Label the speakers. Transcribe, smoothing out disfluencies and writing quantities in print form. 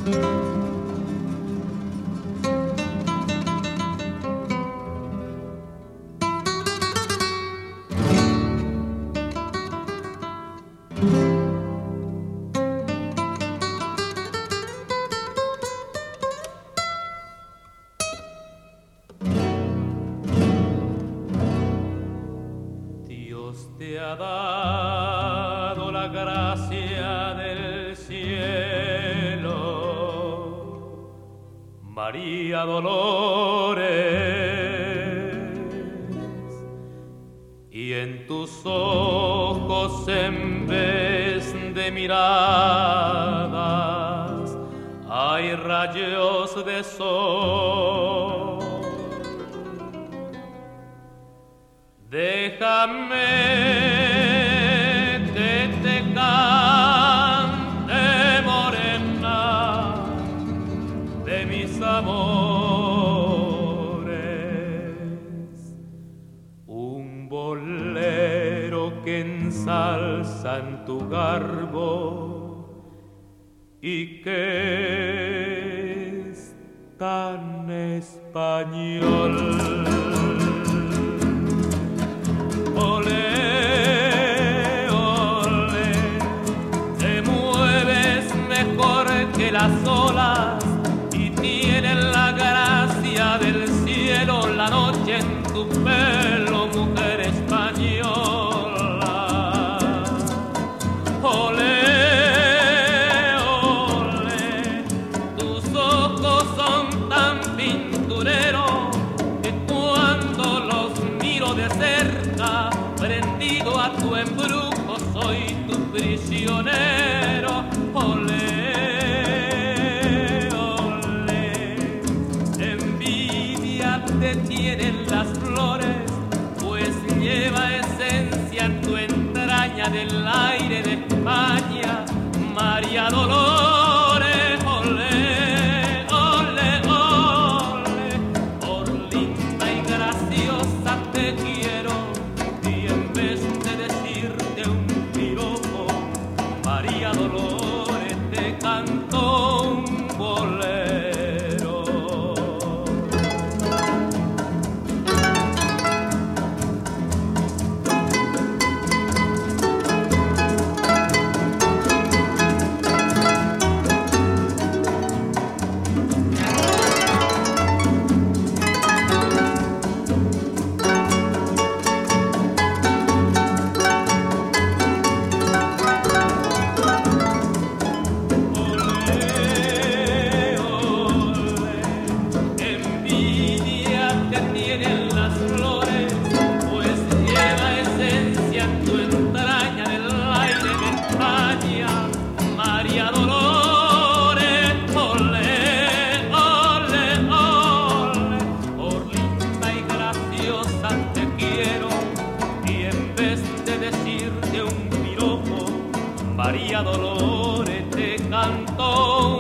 Speaker 1: Te ha dado la gracia del cielo, María Dolores, y en tus ojos en vez de miradas hay rayos de sol. Déjame que te cante, morena, de mis amores, un bolero que ensalza en tu garbo y que es tan español. Olé, olé, te mueves mejor que las olas y tienes la gracia del cielo, la noche en tu pelo, mujer española. Olé, olé, tus ojos son tan pintureros que cuando los miro de cerca, prendido a tu embrujo, soy tu prisionero. Olé, olé, envidia te tienen las flores, pues lleva esencia en tu entraña del aire de España, María Dolores. Olé, olé, olé, por linda y graciosa te quiero, y en vez de decirte un piropo, María Dolores, te canto un bolero. María Dolores, te canto